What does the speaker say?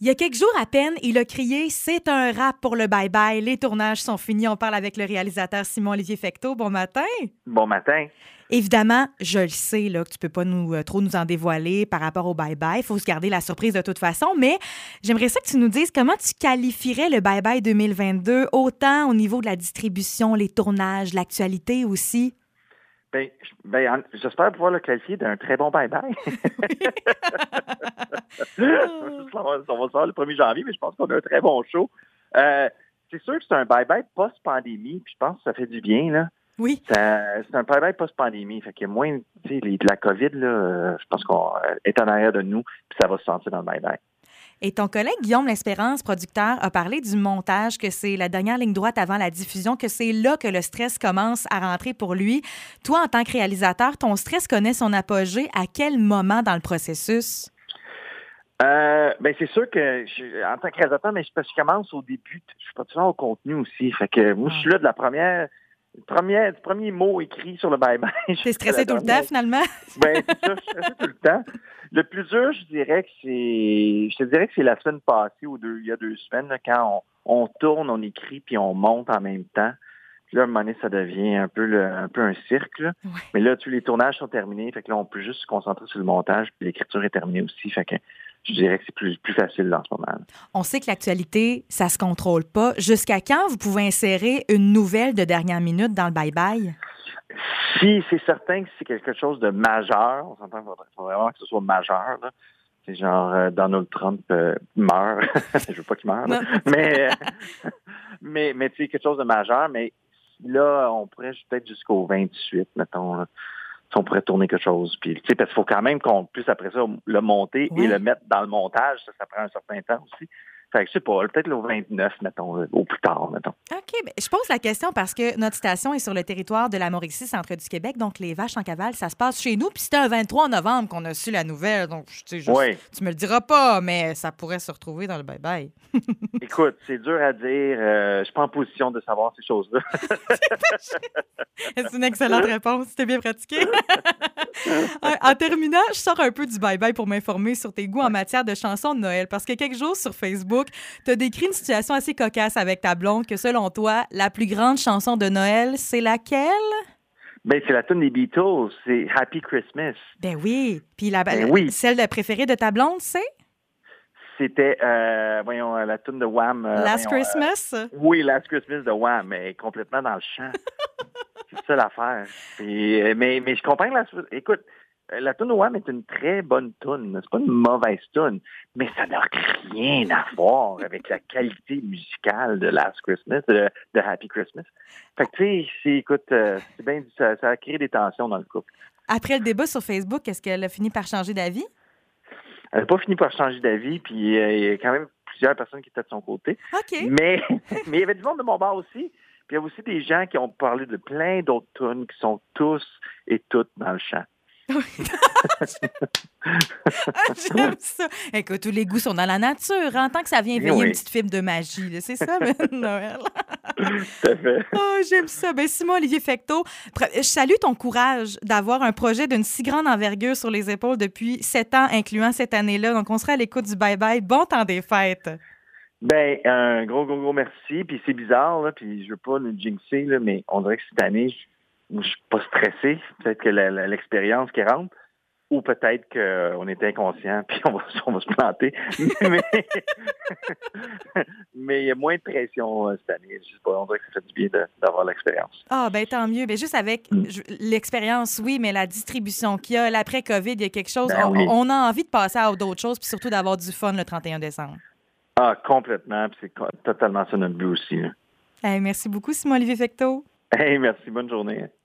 Il y a quelques jours à peine, il a crié « C'est un rap pour le bye-bye. Les tournages sont finis. » On parle avec le réalisateur Simon-Olivier Fecteau. Bon matin. Bon matin. Évidemment, je le sais là, que tu peux pas trop nous en dévoiler par rapport au bye-bye. Il faut se garder la surprise de toute façon. Mais j'aimerais ça que tu nous dises comment tu qualifierais le bye-bye 2022, autant au niveau de la distribution, les tournages, l'actualité aussi. J'espère pouvoir le qualifier d'un très bon bye-bye. On va se voir le 1er janvier, mais je pense qu'on a un très bon show. C'est sûr que c'est un bye-bye post-pandémie, puis je pense que ça fait du bien, là. Oui. C'est un bye-bye post-pandémie. Fait qu'il y a moins, de la COVID, là, je pense qu'on est en arrière de nous, puis ça va se sentir dans le bye-bye. Et ton collègue Guillaume L'Espérance, producteur, a parlé du montage, que c'est la dernière ligne droite avant la diffusion, que c'est là que le stress commence à rentrer pour lui. Toi, en tant que réalisateur, ton stress connaît son apogée à quel moment dans le processus? C'est sûr que en tant que réalisateur, mais je commence au début. Je suis pas toujours au contenu aussi. Fait que moi, je suis là de du premier mot écrit sur le bye-bye. T'es stressé tout le temps, finalement? C'est ça, je suis stressé tout le temps. Le plus dur, je te dirais que c'est la semaine passée il y a 2 semaines, là, quand on tourne, on écrit, puis on monte en même temps. Puis là, à un moment donné, ça devient un peu un cirque, là. Ouais. Mais là, tous les tournages sont terminés. Fait que là, on peut juste se concentrer sur le montage, puis l'écriture est terminée aussi. Fait que je dirais que c'est plus facile là, en ce moment. On sait que l'actualité, ça se contrôle pas. Jusqu'à quand vous pouvez insérer une nouvelle de dernière minute dans le bye-bye? Si c'est certain que c'est quelque chose de majeur, on s'entend qu'il faut vraiment que ce soit majeur, là. C'est genre Donald Trump meurt. Je veux pas qu'il meure, là. Mais tu sais, quelque chose de majeur. Mais là, on pourrait peut-être jusqu'au 28, mettons, là. On pourrait tourner quelque chose. Puis, tu sais, parce qu'il faut quand même qu'on puisse, après ça, le monter et le mettre dans le montage. Ça prend un certain temps aussi. Fait que, je sais pas, peut-être au 29, mettons, au plus tard, mettons. OK. Bien, je pose la question parce que notre station est sur le territoire de la Mauricie, centre du Québec. Donc, les vaches en cavale, ça se passe chez nous. Puis, c'était un 23 novembre qu'on a su la nouvelle. Donc, tu sais, tu me le diras pas, mais ça pourrait se retrouver dans le bye-bye. Écoute, c'est dur à dire. Je suis pas en position de savoir ces choses-là. C'est une excellente réponse. C'était bien pratiqué. En terminant, je sors un peu du bye-bye pour m'informer sur tes goûts en matière de chansons de Noël. Parce que quelques jours sur Facebook, tu as décrit une situation assez cocasse avec ta blonde que, selon toi, la plus grande chanson de Noël, c'est laquelle? C'est la tune des Beatles. C'est Happy Christmas. Ben oui. Puis celle préférée de ta blonde, c'est? C'était, la tune de Wham. Last Christmas? Oui, Last Christmas de Wham, mais complètement dans le champ. C'est ça l'affaire. Mais je comprends que écoute, la tune de Wham est une très bonne tune. C'est pas une mauvaise tune, mais ça n'a rien à voir avec la qualité musicale de Last Christmas, de Happy Christmas. Fait que, tu sais, écoute, c'est bien, ça a créé des tensions dans le couple. Après le débat sur Facebook, est-ce qu'elle a fini par changer d'avis? Elle n'a pas fini par changer d'avis, puis il y a quand même plusieurs personnes qui étaient de son côté. OK. Mais il y avait du monde de mon bar aussi. Puis il y a aussi des gens qui ont parlé de plein d'autres tunes qui sont tous et toutes dans le champ. J'aime ça. Écoute, tous les goûts sont dans la nature. En tant que ça vient éveiller une petite fibre de magie. Là. C'est ça, Noël. Tout à fait. Oh, j'aime ça. Simon-Olivier Fecteau, je salue ton courage d'avoir un projet d'une si grande envergure sur les épaules depuis 7 ans, incluant cette année-là. Donc, on sera à l'écoute du bye-bye. Bon temps des fêtes. Un gros merci. Puis c'est bizarre, là, puis je veux pas nous jinxer, là, mais on dirait que cette année, je suis pas stressé. Peut-être que l'expérience qui rentre, ou peut-être qu'on est inconscient puis on va se planter. Mais il y a moins de pression cette année. Je sais pas, on dirait que ça fait du bien d'avoir l'expérience. Ah, tant mieux. Juste avec l'expérience, oui, mais la distribution qu'il y a, l'après-COVID, il y a quelque chose. On a envie de passer à d'autres choses puis surtout d'avoir du fun le 31 décembre. Ah, complètement. Puis c'est totalement ça notre but aussi. Merci beaucoup, Simon-Olivier Fecteau. Merci. Bonne journée.